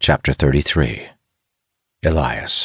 Chapter 33. Elias.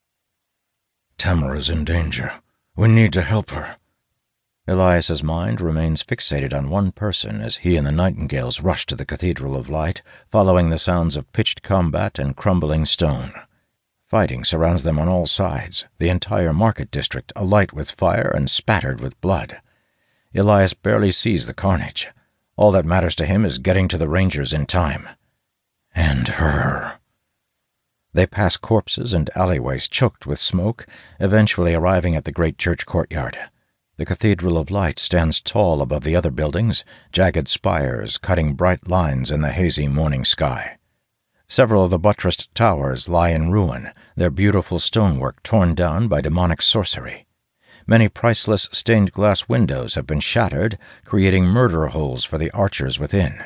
Tamara's in danger. We need to help her. Elias's mind remains fixated on one person as he and the Nightingales rush to the Cathedral of Light, following the sounds of pitched combat and crumbling stone. Fighting surrounds them on all sides, the entire market district alight with fire and spattered with blood. Elias barely sees the carnage. All that matters to him is getting to the Rangers in time. And her. They pass corpses and alleyways choked with smoke, eventually arriving at the great church courtyard. The Cathedral of Light stands tall above the other buildings, jagged spires cutting bright lines in the hazy morning sky. Several of the buttressed towers lie in ruin, their beautiful stonework torn down by demonic sorcery. Many priceless stained-glass windows have been shattered, creating murder holes for the archers within.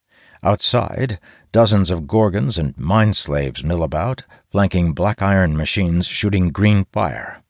Outside, dozens of gorgons and mine-slaves mill about, flanking black iron machines shooting green fire.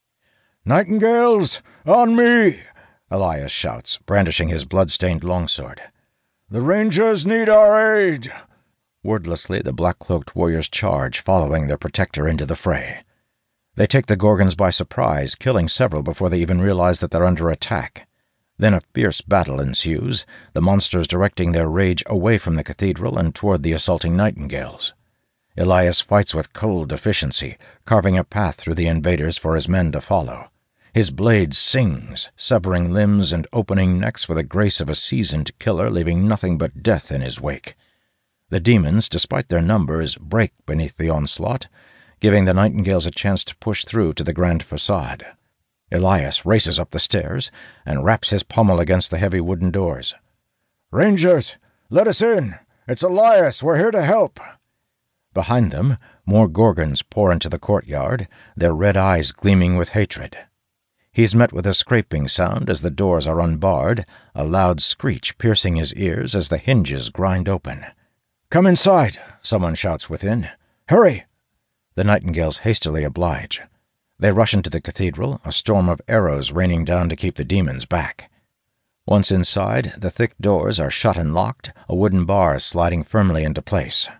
"Nightingales, on me!" Elias shouts, brandishing his blood-stained longsword. "The Rangers need our aid!" Wordlessly, the black-cloaked warriors charge, following their protector into the fray. They take the gorgons by surprise, killing several before they even realize that they're under attack. Then a fierce battle ensues, the monsters directing their rage away from the cathedral and toward the assaulting Nightingales. Elias fights with cold efficiency, carving a path through the invaders for his men to follow. His blade sings, severing limbs and opening necks with the grace of a seasoned killer, leaving nothing but death in his wake. The demons, despite their numbers, break beneath the onslaught, giving the Nightingales a chance to push through to the grand facade. Elias races up the stairs and raps his pommel against the heavy wooden doors. "Rangers, let us in! It's Elias, we're here to help!" Behind them, more gorgons pour into the courtyard, their red eyes gleaming with hatred. He's met with a scraping sound as the doors are unbarred, a loud screech piercing his ears as the hinges grind open. "Come inside," someone shouts within. "Hurry!" The Nightingales hastily oblige. They rush into the cathedral, a storm of arrows raining down to keep the demons back. Once inside, the thick doors are shut and locked, a wooden bar sliding firmly into place.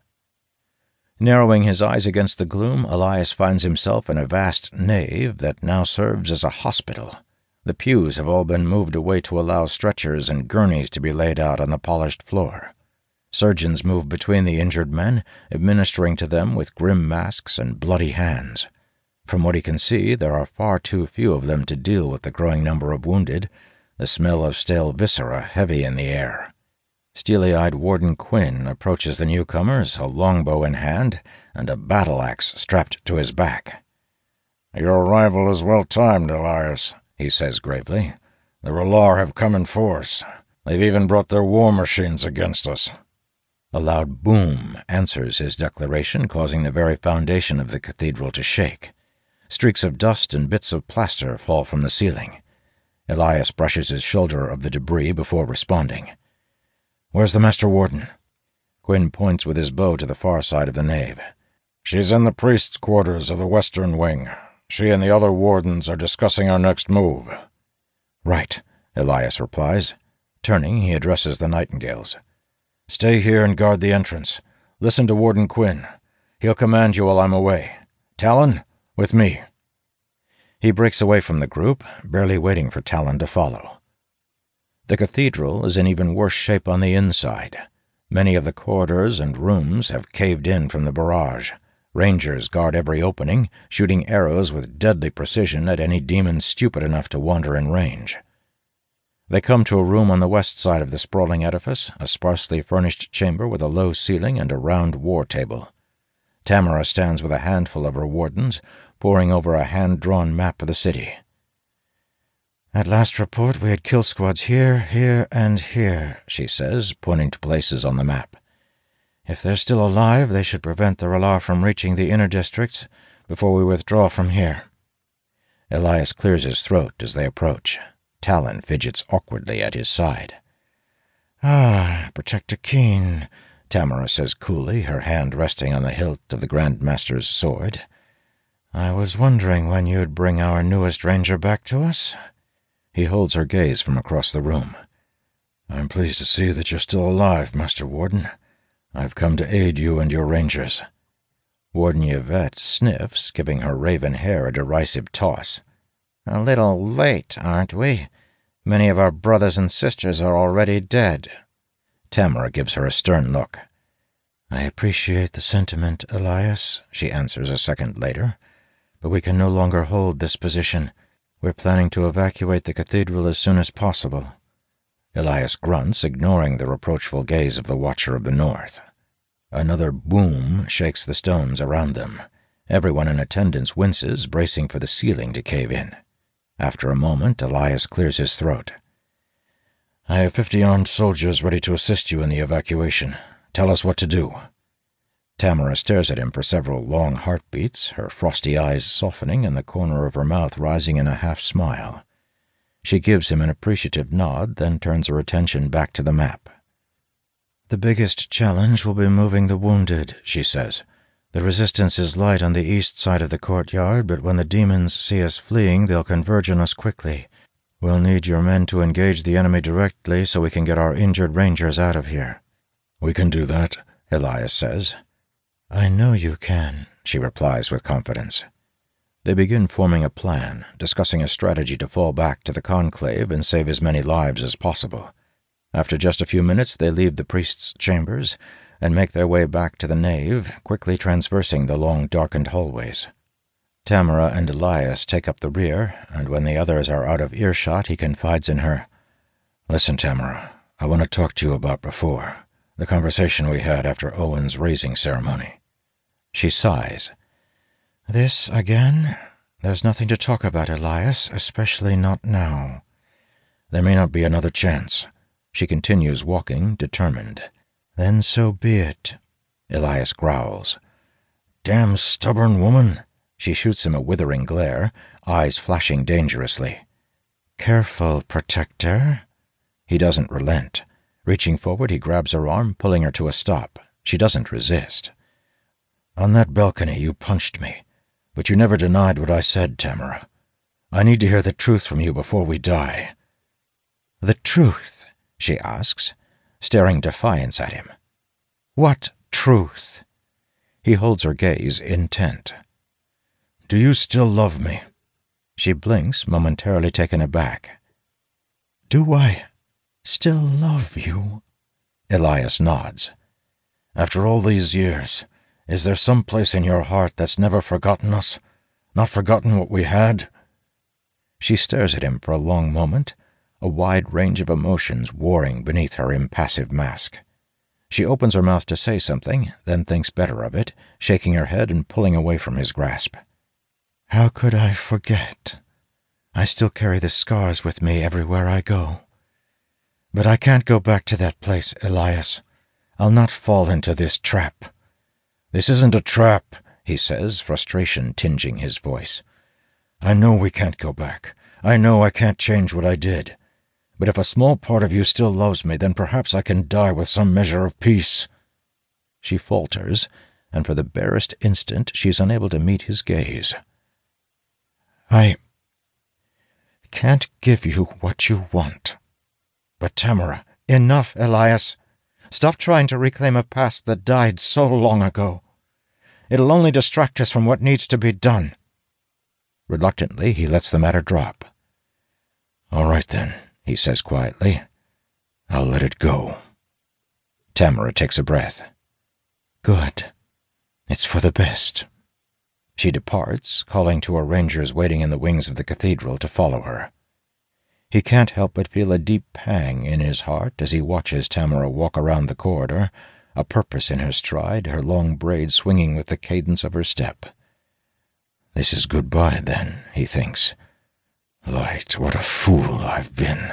Narrowing his eyes against the gloom, Elias finds himself in a vast nave that now serves as a hospital. The pews have all been moved away to allow stretchers and gurneys to be laid out on the polished floor. Surgeons move between the injured men, administering to them with grim masks and bloody hands. From what he can see, there are far too few of them to deal with the growing number of wounded, the smell of stale viscera heavy in the air. Steely-eyed Warden Quinn approaches the newcomers, a longbow in hand and a battle-axe strapped to his back. "Your arrival is well-timed, Elias," he says gravely. "The Relar have come in force. They've even brought their war machines against us." A loud boom answers his declaration, causing the very foundation of the cathedral to shake. Streaks of dust and bits of plaster fall from the ceiling. Elias brushes his shoulder of the debris before responding. "Where's the Master Warden?" Quinn points with his bow to the far side of the nave. "She's in the priest's quarters of the western wing. She and the other wardens are discussing our next move." "Right," Elias replies. Turning, he addresses the Nightingales. "Stay here and guard the entrance. Listen to Warden Quinn. He'll command you while I'm away. Talon, with me." He breaks away from the group, barely waiting for Talon to follow. The cathedral is in even worse shape on the inside. Many of the corridors and rooms have caved in from the barrage. Rangers guard every opening, shooting arrows with deadly precision at any demon stupid enough to wander in range. They come to a room on the west side of the sprawling edifice, a sparsely furnished chamber with a low ceiling and a round war table. Tamara stands with a handful of her wardens, poring over a hand-drawn map of the city. "At last report, we had kill squads here, here, and here," she says, pointing to places on the map. "If they're still alive, they should prevent the Relar from reaching the inner districts before we withdraw from here." Elias clears his throat as they approach. Talon fidgets awkwardly at his side. "Ah, Protector Keen," Tamara says coolly, her hand resting on the hilt of the Grand Master's sword. "I was wondering when you'd bring our newest ranger back to us." He holds her gaze from across the room. "I'm pleased to see that you're still alive, Master Warden. I've come to aid you and your rangers." Warden Yvette sniffs, giving her raven hair a derisive toss. "A little late, aren't we? Many of our brothers and sisters are already dead." Tamara gives her a stern look. "I appreciate the sentiment, Elias," she answers a second later, "but we can no longer hold this position. We're planning to evacuate the cathedral as soon as possible." Elias grunts, ignoring the reproachful gaze of the Watcher of the North. Another boom shakes the stones around them. Everyone in attendance winces, bracing for the ceiling to cave in. After a moment, Elias clears his throat. "I have 50 armed soldiers ready to assist you in the evacuation. Tell us what to do." Tamara stares at him for several long heartbeats, her frosty eyes softening and the corner of her mouth rising in a half-smile. She gives him an appreciative nod, then turns her attention back to the map. "The biggest challenge will be moving the wounded," she says. "The resistance is light on the east side of the courtyard, but when the demons see us fleeing, they'll converge on us quickly. We'll need your men to engage the enemy directly so we can get our injured rangers out of here." "We can do that," Elias says. "I know you can," she replies with confidence. They begin forming a plan, discussing a strategy to fall back to the conclave and save as many lives as possible. After just a few minutes, they leave the priest's chambers and make their way back to the nave, quickly traversing the long, darkened hallways. Tamara and Elias take up the rear, and when the others are out of earshot, he confides in her. "Listen, Tamara, I want to talk to you about before, the conversation we had after Owen's raising ceremony." She sighs. "This again? There's nothing to talk about, Elias, especially not now." "There may not be another chance." She continues walking, determined. "Then so be it," Elias growls. "Damn stubborn woman." She shoots him a withering glare, eyes flashing dangerously. "Careful, protector." He doesn't relent. Reaching forward, he grabs her arm, pulling her to a stop. She doesn't resist. "On that balcony, you punched me, but you never denied what I said, Tamara. I need to hear the truth from you before we die." "The truth?" she asks, staring defiance at him. "What truth?" He holds her gaze intent. "Do you still love me?" She blinks, momentarily taken aback. "Do I still love you?" Elias nods. "After all these years, is there some place in your heart that's never forgotten us? Not forgotten what we had?" She stares at him for a long moment, a wide range of emotions warring beneath her impassive mask. She opens her mouth to say something, then thinks better of it, shaking her head and pulling away from his grasp. "How could I forget? I still carry the scars with me everywhere I go. But I can't go back to that place, Elias. I'll not fall into this trap." "This isn't a trap," he says, frustration tinging his voice. "I know we can't go back. I know I can't change what I did. But if a small part of you still loves me, then perhaps I can die with some measure of peace." She falters, and for the barest instant she's unable to meet his gaze. "I can't give you what you want." "But Tamara—" "Enough, Elias. Stop trying to reclaim a past that died so long ago. It'll only distract us from what needs to be done." Reluctantly, he lets the matter drop. "All right, then," he says quietly. "I'll let it go." Tamara takes a breath. "Good. It's for the best." She departs, calling to her rangers waiting in the wings of the cathedral to follow her. He can't help but feel a deep pang in his heart as he watches Tamara walk around the corridor, a purpose in her stride, her long braid swinging with the cadence of her step. "This is goodbye, then," he thinks. "Light, what a fool I've been."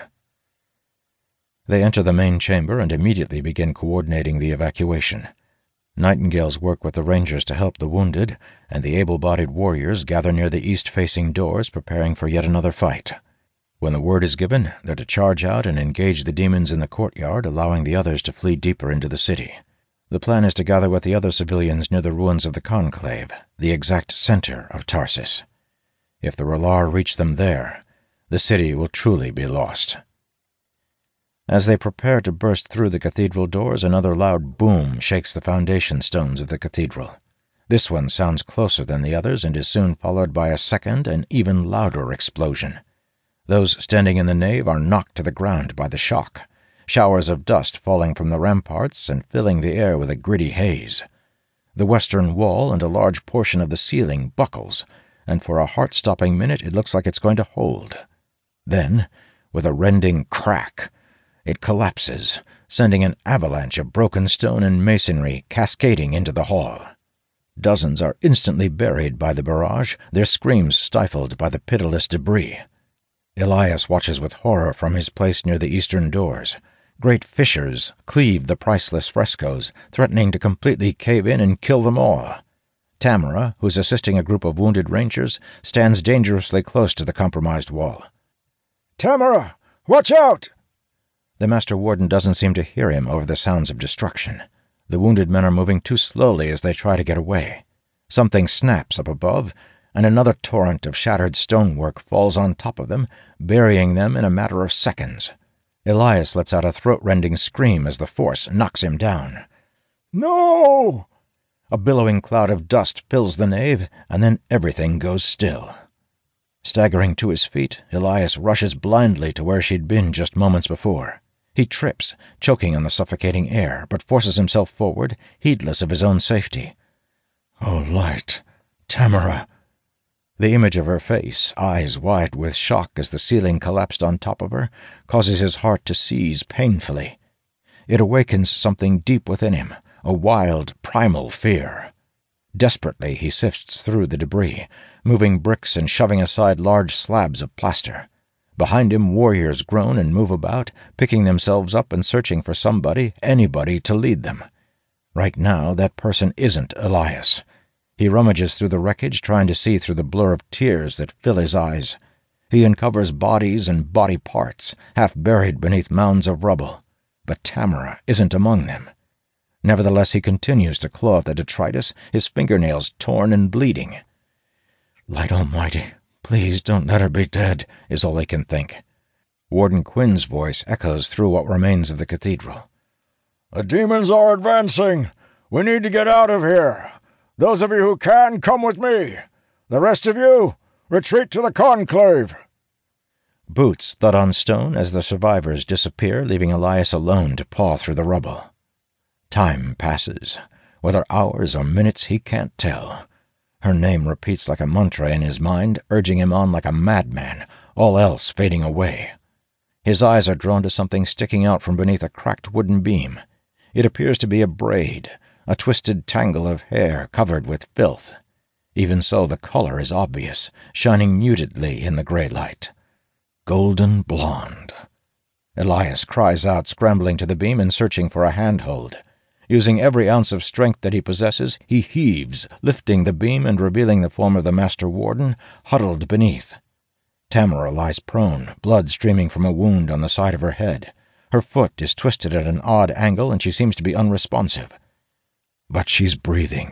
They enter the main chamber and immediately begin coordinating the evacuation. Nightingales work with the rangers to help the wounded, and the able-bodied warriors gather near the east-facing doors, preparing for yet another fight. When the word is given, they're to charge out and engage the demons in the courtyard, allowing the others to flee deeper into the city. The plan is to gather with the other civilians near the ruins of the Conclave, the exact center of Tarsus. If the Re'lar reach them there, the city will truly be lost. As they prepare to burst through the cathedral doors, another loud boom shakes the foundation stones of the cathedral. This one sounds closer than the others and is soon followed by a second and even louder explosion. Those standing in the nave are knocked to the ground by the shock, showers of dust falling from the ramparts and filling the air with a gritty haze. The western wall and a large portion of the ceiling buckles, and for a heart-stopping minute it looks like it's going to hold. Then, with a rending crack, it collapses, sending an avalanche of broken stone and masonry cascading into the hall. Dozens are instantly buried by the barrage, their screams stifled by the pitiless debris. Elias watches with horror from his place near the eastern doors. Great fissures cleave the priceless frescoes, threatening to completely cave in and kill them all. Tamara, who's assisting a group of wounded rangers, stands dangerously close to the compromised wall. "Tamara, watch out!" The Master Warden doesn't seem to hear him over the sounds of destruction. The wounded men are moving too slowly as they try to get away. Something snaps up above, and another torrent of shattered stonework falls on top of them, burying them in a matter of seconds. Elias lets out a throat-rending scream as the force knocks him down. "No!" A billowing cloud of dust fills the nave, and then everything goes still. Staggering to his feet, Elias rushes blindly to where she'd been just moments before. He trips, choking on the suffocating air, but forces himself forward, heedless of his own safety. "Oh, light! Tamara!" The image of her face, eyes wide with shock as the ceiling collapsed on top of her, causes his heart to seize painfully. It awakens something deep within him, a wild, primal fear. Desperately he sifts through the debris, moving bricks and shoving aside large slabs of plaster. Behind him warriors groan and move about, picking themselves up and searching for somebody, anybody, to lead them. Right now, that person isn't Elias. He rummages through the wreckage, trying to see through the blur of tears that fill his eyes. He uncovers bodies and body parts, half buried beneath mounds of rubble. But Tamara isn't among them. Nevertheless, he continues to claw at the detritus, his fingernails torn and bleeding. "Light Almighty, please don't let her be dead," is all he can think. Warden Quinn's voice echoes through what remains of the cathedral. "The demons are advancing. We need to get out of here. Those of you who can, come with me. The rest of you, retreat to the conclave." Boots thud on stone as the survivors disappear, leaving Elias alone to paw through the rubble. Time passes. Whether hours or minutes, he can't tell. Her name repeats like a mantra in his mind, urging him on like a madman, all else fading away. His eyes are drawn to something sticking out from beneath a cracked wooden beam. It appears to be a braid, a twisted tangle of hair covered with filth. Even so, the color is obvious, shining mutedly in the gray light. Golden blonde. Elias cries out, scrambling to the beam and searching for a handhold. Using every ounce of strength that he possesses, he heaves, lifting the beam and revealing the form of the Master Warden, huddled beneath. Tamara lies prone, blood streaming from a wound on the side of her head. Her foot is twisted at an odd angle, and she seems to be unresponsive. But she's breathing.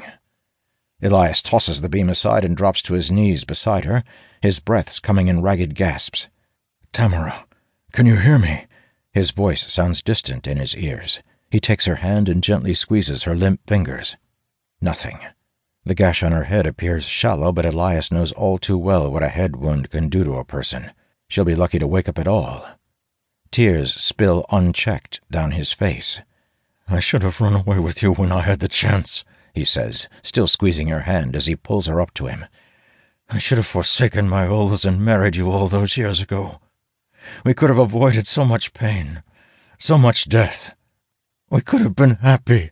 Elias tosses the beam aside and drops to his knees beside her, his breaths coming in ragged gasps. "Tamara, can you hear me?" His voice sounds distant in his ears. He takes her hand and gently squeezes her limp fingers. Nothing. The gash on her head appears shallow, but Elias knows all too well what a head wound can do to a person. She'll be lucky to wake up at all. Tears spill unchecked down his face. "I should have run away with you when I had the chance," he says, still squeezing her hand as he pulls her up to him. "I should have forsaken my oaths and married you all those years ago. We could have avoided so much pain, so much death. We could have been happy."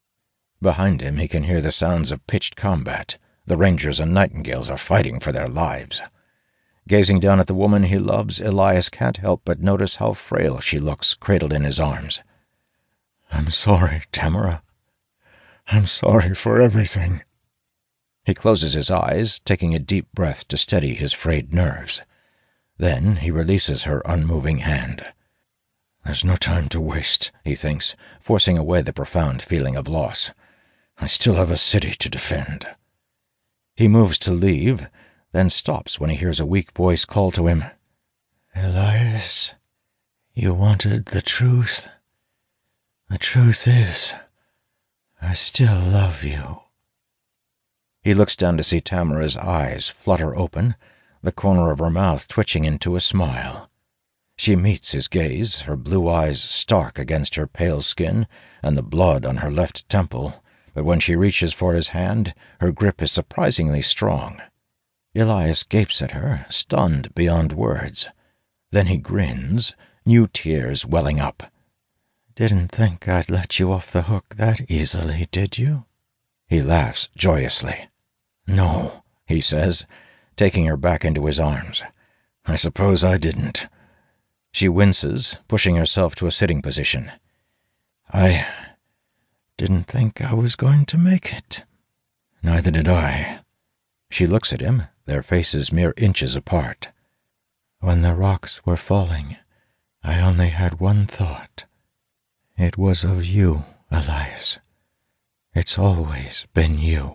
Behind him he can hear the sounds of pitched combat. The Rangers and Nightingales are fighting for their lives. Gazing down at the woman he loves, Elias can't help but notice how frail she looks, cradled in his arms. "I'm sorry, Tamara. I'm sorry for everything." He closes his eyes, taking a deep breath to steady his frayed nerves. Then he releases her unmoving hand. "There's no time to waste," he thinks, forcing away the profound feeling of loss. "I still have a city to defend." He moves to leave, then stops when he hears a weak voice call to him. "Elias, You wanted the truth. The truth is, I still love you." He looks down to see Tamara's eyes flutter open, the corner of her mouth twitching into a smile. She meets his gaze, her blue eyes stark against her pale skin and the blood on her left temple, but when she reaches for his hand, her grip is surprisingly strong. Elias gapes at her, stunned beyond words. Then he grins, new tears welling up. "Didn't think I'd let you off the hook that easily, did you?" He laughs joyously. "No," he says, taking her back into his arms. "I suppose I didn't." She winces, pushing herself to a sitting position. "I didn't think I was going to make it." "Neither did I." She looks at him, their faces mere inches apart. "When the rocks were falling, I only had one thought. It was of you, Elias. It's always been you."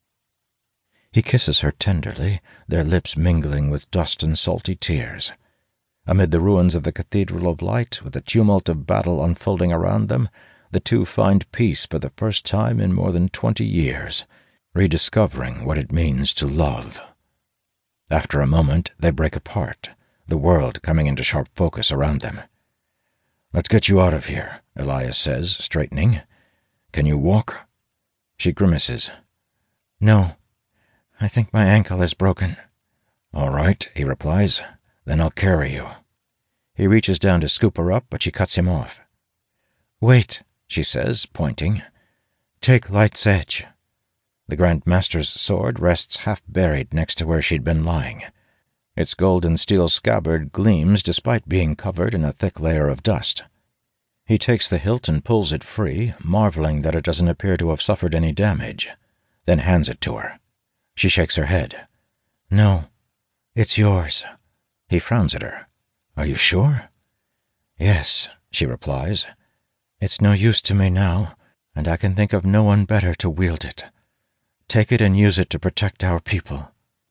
He kisses her tenderly, their lips mingling with dust and salty tears. Amid the ruins of the Cathedral of Light, with the tumult of battle unfolding around them, the two find peace for the first time in more than 20 years, rediscovering what it means to love. After a moment, they break apart, the world coming into sharp focus around them. "Let's get you out of here," Elias says, straightening. "Can you walk?" She grimaces. "No, I think my ankle is broken." "All right," he replies. "Then I'll carry you." He reaches down to scoop her up, but she cuts him off. "Wait," she says, pointing. "Take Light's Edge." The Grand Master's sword rests half-buried next to where she'd been lying. Its gold and steel scabbard gleams despite being covered in a thick layer of dust. He takes the hilt and pulls it free, marveling that it doesn't appear to have suffered any damage, then hands it to her. She shakes her head. "No, it's yours." He frowns at her. "Are you sure?" "Yes," she replies. "It's no use to me now, and I can think of no one better to wield it. Take it and use it to protect our people."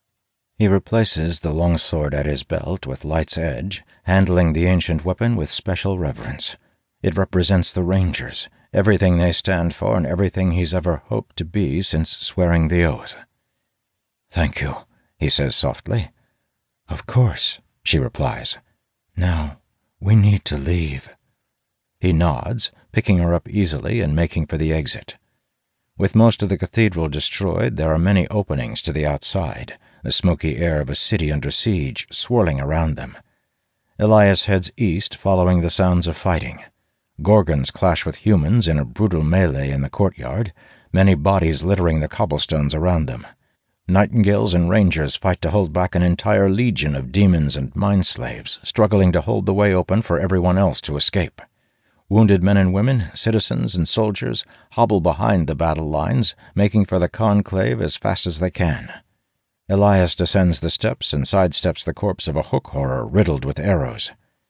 He replaces the long sword at his belt with Light's Edge, handling the ancient weapon with special reverence. It represents the Rangers, everything they stand for and everything he's ever hoped to be since swearing the oath. "Thank you," he says softly. "Of course," she replies. "Now, we need to leave." He nods, picking her up easily and making for the exit. With most of the cathedral destroyed, there are many openings to the outside, the smoky air of a city under siege swirling around them. Elias heads east, following the sounds of fighting. Gorgons clash with humans in a brutal melee in the courtyard, many bodies littering the cobblestones around them. Nightingales and Rangers fight to hold back an entire legion of demons and mind-slaves, struggling to hold the way open for everyone else to escape. Wounded men and women, citizens and soldiers, hobble behind the battle lines, making for the conclave as fast as they can. Elias descends the steps and sidesteps the corpse of a hook horror riddled with arrows.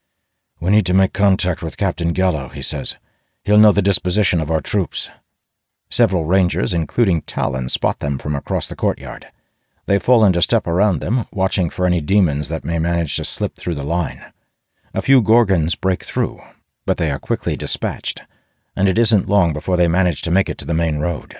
"We need to make contact with Captain Gallo," he says. "He'll know the disposition of our troops." Several Rangers, including Talon, spot them from across the courtyard. They fall into step around them, watching for any demons that may manage to slip through the line. A few Gorgons break through, but they are quickly dispatched, and it isn't long before they manage to make it to the main road.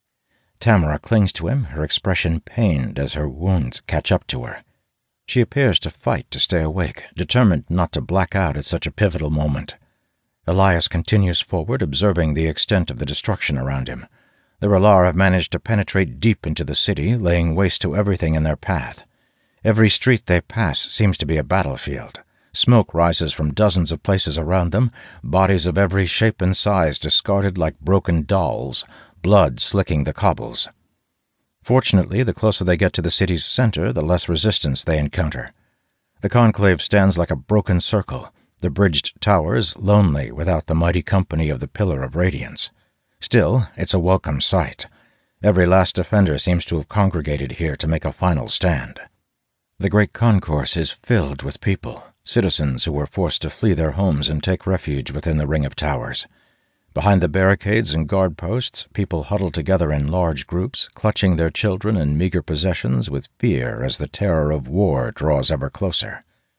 Tamara clings to him, her expression pained as her wounds catch up to her. She appears to fight to stay awake, determined not to black out at such a pivotal moment. Elias continues forward, observing the extent of the destruction around him. The Re'lar have managed to penetrate deep into the city, laying waste to everything in their path. Every street they pass seems to be a battlefield. Smoke rises from dozens of places around them, bodies of every shape and size discarded like broken dolls, blood slicking the cobbles. Fortunately, the closer they get to the city's center, the less resistance they encounter. The conclave stands like a broken circle, the bridged towers lonely without the mighty company of the Pillar of Radiance. Still, it's a welcome sight. Every last defender seems to have congregated here to make a final stand. The great concourse is filled with people, citizens who were forced to flee their homes and take refuge within the ring of towers. Behind the barricades and guard posts, people huddle together in large groups, clutching their children and meager possessions with fear as the terror of war draws ever closer.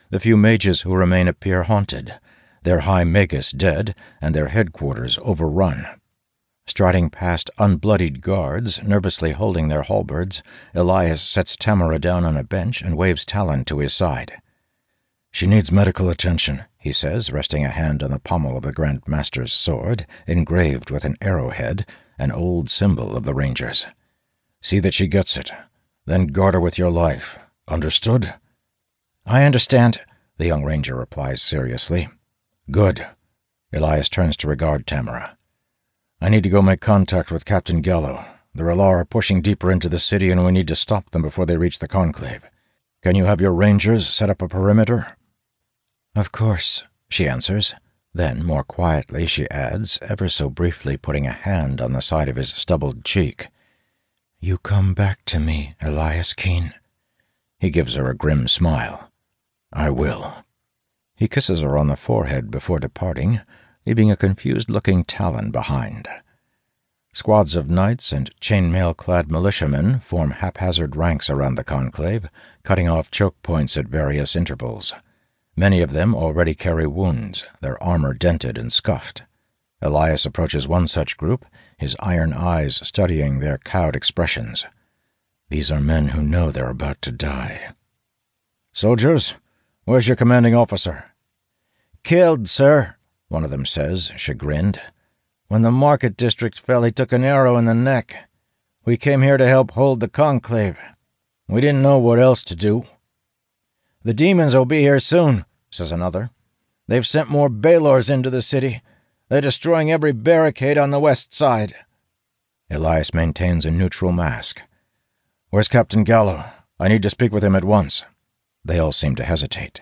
The few mages who remain appear haunted, their high magus dead, and their headquarters overrun. Striding past unbloodied guards, nervously holding their halberds, Elias sets Tamara down on a bench and waves Talon to his side. "She needs medical attention," he says, resting a hand on the pommel of the Grand Master's sword, engraved with an arrowhead, an old symbol of the Rangers. "See that she gets it. Then guard her with your life. Understood?" "I understand," the young Ranger replies seriously. "Good." Elias turns to regard Tamara. "I need to go make contact with Captain Gallo. The Relar are pushing deeper into the city, and we need to stop them before they reach the Conclave. Can you have your Rangers set up a perimeter?" "Of course," she answers. Then, more quietly, she adds, ever so briefly putting a hand on the side of his stubbled cheek, "You come back to me, Elias Keene." He gives her a grim smile. "I will." He kisses her on the forehead before departing, leaving a confused-looking Talon behind. Squads of knights and chainmail-clad militiamen form haphazard ranks around the Conclave, cutting off choke points at various intervals. Many of them already carry wounds, their armor dented and scuffed. Elias approaches one such group, his iron eyes studying their cowed expressions. These are men who know they're about to die. "Soldiers, where's your commanding officer?" "Killed, sir," one of them says, chagrined. "When the market district fell, he took an arrow in the neck. We came here to help hold the Conclave. We didn't know what else to do." "The demons will be here soon," says another. "They've sent more Balors into the city. They're destroying every barricade on the west side." Elias maintains a neutral mask. "Where's Captain Gallo? I need to speak with him at once." They all seem to hesitate.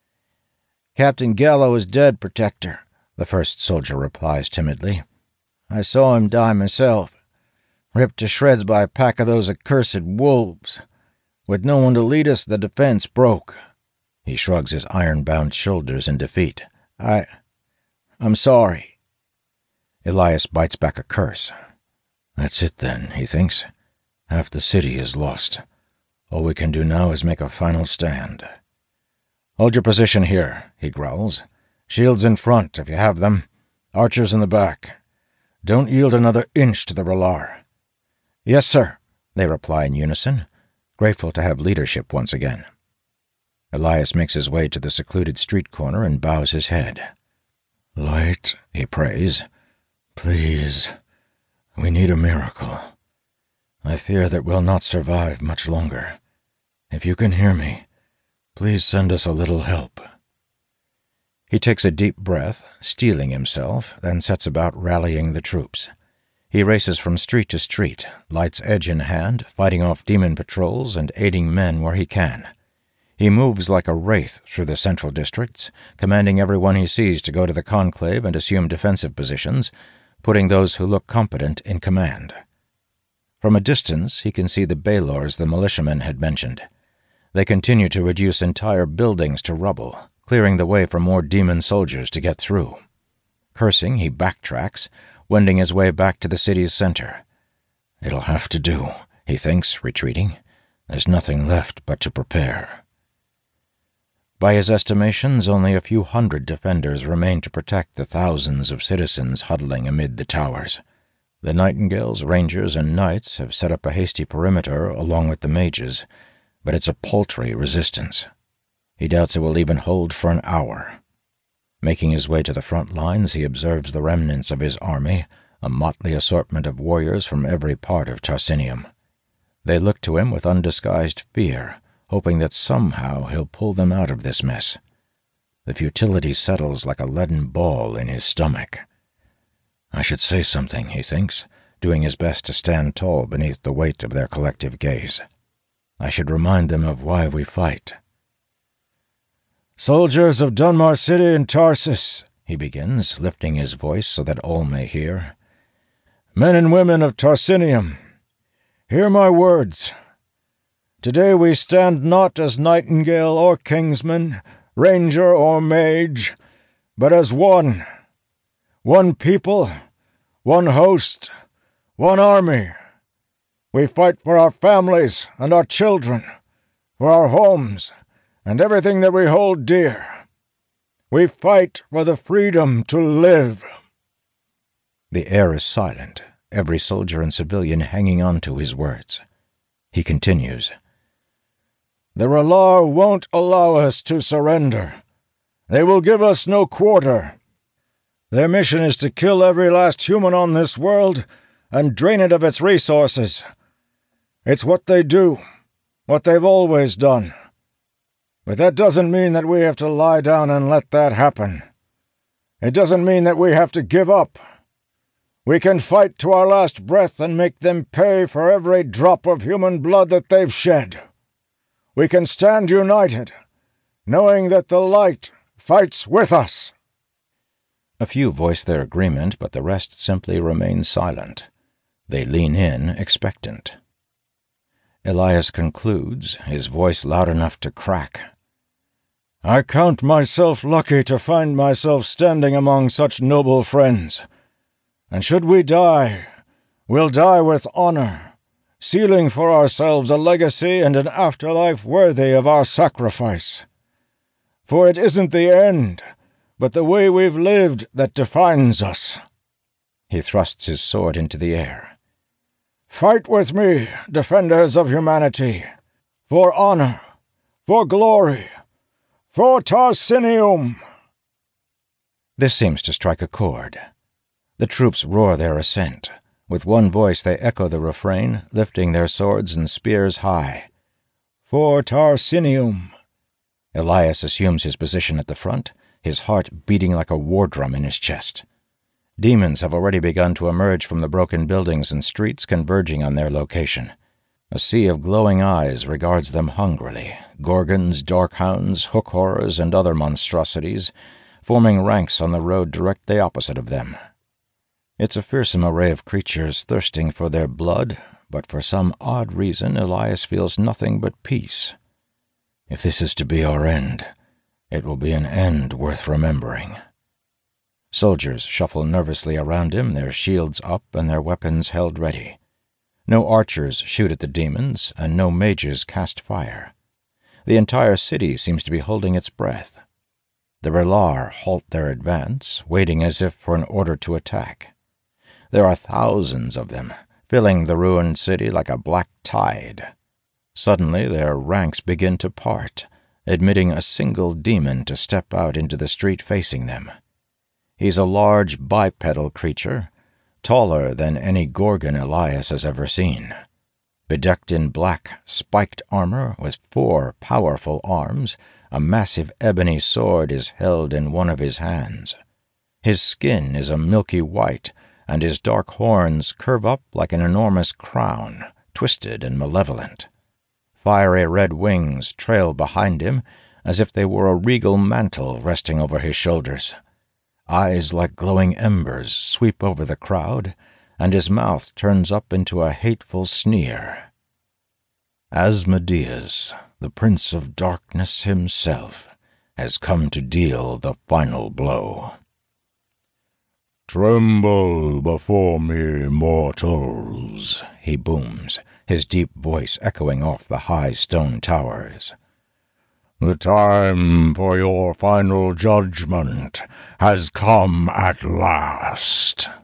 "Captain Gallo is dead, Protector," the first soldier replies timidly. "I saw him die myself, ripped to shreds by a pack of those accursed wolves. With no one to lead us, the defense broke." He shrugs his iron-bound shoulders in defeat. I'm sorry." Elias bites back a curse. "That's it then," he thinks. "Half the city is lost. All we can do now is make a final stand." "Hold your position here," he growls. "Shields in front, if you have them. Archers in the back. Don't yield another inch to the Relar." "Yes, sir," they reply in unison, grateful to have leadership once again. Elias makes his way to the secluded street corner and bows his head. "Light," he prays. "Please. We need a miracle. I fear that we'll not survive much longer. If you can hear me, please send us a little help." He takes a deep breath, steeling himself, then sets about rallying the troops. He races from street to street, light's edge in hand, fighting off demon patrols and aiding men where he can. He moves like a wraith through the central districts, commanding everyone he sees to go to the Conclave and assume defensive positions, putting those who look competent in command. From a distance he can see the Balors the militiamen had mentioned. They continue to reduce entire buildings to rubble, clearing the way for more demon soldiers to get through. Cursing, he backtracks, wending his way back to the city's center. "It'll have to do," he thinks, retreating. "There's nothing left but to prepare." By his estimations, only a few hundred defenders remain to protect the thousands of citizens huddling amid the towers. The Nightingales, Rangers, and Knights have set up a hasty perimeter along with the mages, but it's a paltry resistance. He doubts it will even hold for an hour. Making his way to the front lines, he observes the remnants of his army, a motley assortment of warriors from every part of Tarsinium. They look to him with undisguised fear, hoping that somehow he'll pull them out of this mess. The futility settles like a leaden ball in his stomach. I should say something, he thinks, doing his best to stand tall beneath the weight of their collective gaze. I should remind them of why we fight. "Soldiers of Dunmar City and Tarsus," he begins, lifting his voice so that all may hear. "Men and women of Tarsinium, hear my words. Today we stand not as nightingale or kingsman, ranger or mage, but as one. One people, one host, one army. We fight for our families and our children, for our homes, and everything that we hold dear. We fight for the freedom to live." The air is silent, every soldier and civilian hanging on to his words. He continues, "The Re'lar won't allow us to surrender. They will give us no quarter. Their mission is to kill every last human on this world and drain it of its resources. It's what they do, what they've always done. But that doesn't mean that we have to lie down and let that happen. It doesn't mean that we have to give up. We can fight to our last breath and make them pay for every drop of human blood that they've shed. We can stand united, knowing that the light fights with us." A few voice their agreement, but the rest simply remain silent. They lean in, expectant. Elias concludes, his voice loud enough to crack. "I count myself lucky to find myself standing among such noble friends. And should we die, we'll die with honor, sealing for ourselves a legacy and an afterlife worthy of our sacrifice. For it isn't the end, but the way we've lived that defines us." He thrusts his sword into the air. "Fight with me, defenders of humanity, for honor, for glory, for Tarsinium!" This seems to strike a chord. The troops roar their assent. With one voice they echo the refrain, lifting their swords and spears high. "For Tarsinium!" Elias assumes his position at the front, his heart beating like a war drum in his chest. Demons have already begun to emerge from the broken buildings and streets converging on their location. A sea of glowing eyes regards them hungrily, gorgons, darkhounds, hook horrors, and other monstrosities, forming ranks on the road directly opposite of them. It's a fearsome array of creatures thirsting for their blood, but for some odd reason Elias feels nothing but peace. If this is to be our end, it will be an end worth remembering. Soldiers shuffle nervously around him, their shields up and their weapons held ready. No archers shoot at the demons, and no mages cast fire. The entire city seems to be holding its breath. The Re'lar halt their advance, waiting as if for an order to attack. There are thousands of them, filling the ruined city like a black tide. Suddenly their ranks begin to part, admitting a single demon to step out into the street facing them. He's a large bipedal creature, taller than any Gorgon Elias has ever seen. Bedecked in black, spiked armor with 4 powerful arms, a massive ebony sword is held in one of his hands. His skin is a milky white, and his dark horns curve up like an enormous crown, twisted and malevolent. Fiery red wings trail behind him, as if they were a regal mantle resting over his shoulders. Eyes like glowing embers sweep over the crowd, and his mouth turns up into a hateful sneer. Asmodeus, the Prince of Darkness himself, has come to deal the final blow. "Tremble before me, mortals," he booms, his deep voice echoing off the high stone towers. "The time for your final judgment has come at last."